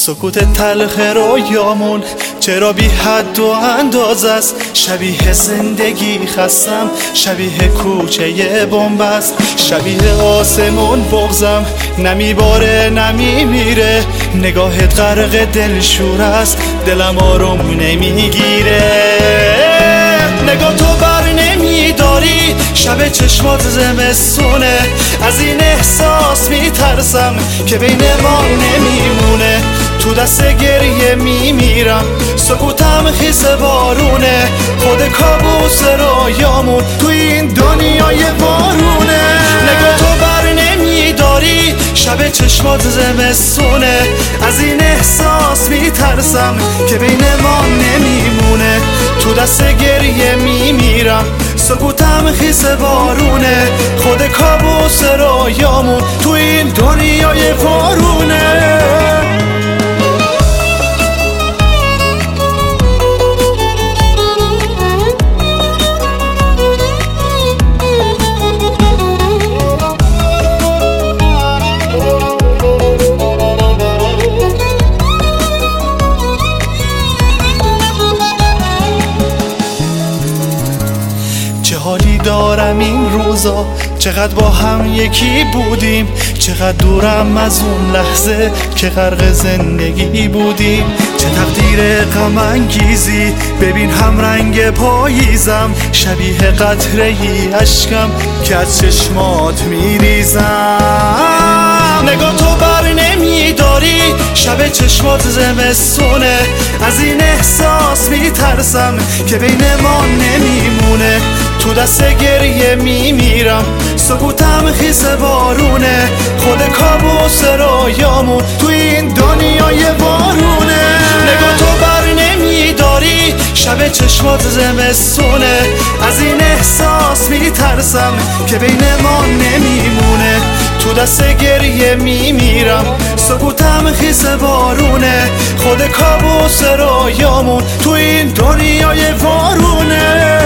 سکوت تلخ رویامون چرا بی حد و انداز است. شبیه زندگی خستم، شبیه کوچه بمب است، شبیه آسمون بغضم نمیباره نمیمیره. نگاهت غرق دلشور است، دلم آروم نمیگیره. نگاه تو بر نمیداری، شب چشمات زمستونه. از این احساس میترسم که بین ما نمیمونه. تو دست گریه میمیرم، سکوتم خیس بارونه. خود کابوس رویامون تو این دنیای بارونه. نگاه تو بر نمیداری، شب چشمات زمستونه. از این احساس میترسم که بین ما نمیمونه. تو دست گریه میمیرم، سکوتم خیس بارونه. خود کابوس رویامون تو این دنیای بارونه. چه حالی دارم این روزا، چقدر با هم یکی بودیم. چقدر دورم از اون لحظه که غرق زندگی بودیم. چه تقدیر غم انگیزی، ببین هم رنگ پاییزم. شبیه قطره‌ای اشکم که از چشمات میریزم. نگاه تو بر نمیداری، شب چشمات زمستونه. از این احساس میترسم که بین ما نمیمونه. تو دست گریه میمیرم، سکوتم خیس بارونه. خود کابوس رویامون تو این دنیای بارونه. نگاه تو بر نمیداری، شب چشمات زمستونه. از این احساس میترسم که بین ما نمیمونه. تو دست گریه میمیرم، سکوتم خیس بارونه. خود کابوس رویامون تو این دنیای بارونه.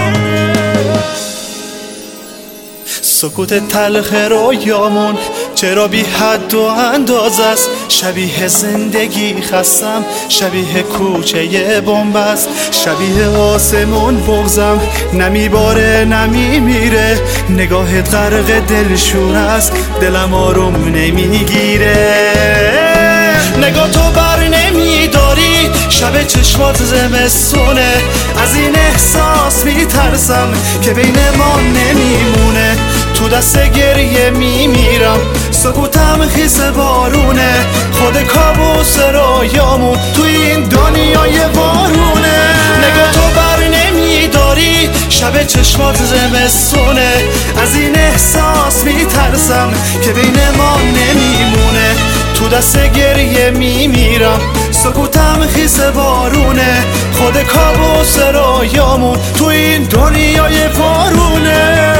سکوت تلخ رویامون چرا بی حد و انداز است. شبیه زندگی خستم، شبیه کوچه بمب است، شبیه آسمون بغضم نمیباره نمیمیره. نگاهت غرق دلشور است، دلم آروم نمیگیره. نگاه تو بر نمیداری، شب چشمات زمستونه. از این احساس میترسم که بین ما نمیمونه. تو دست گریه میمیرم، سکوتم خیس بارونه. خود کابوس رویامون تو این دنیای بارونه. نگاه تو بر نمیداری، شب چشمات زمستونه. از این احساس میترسم که بین ما نمیمونه. تو دست گریه میمیرم، سکوتم خیس بارونه. خود کابوس رویامون تو این دنیای بارونه.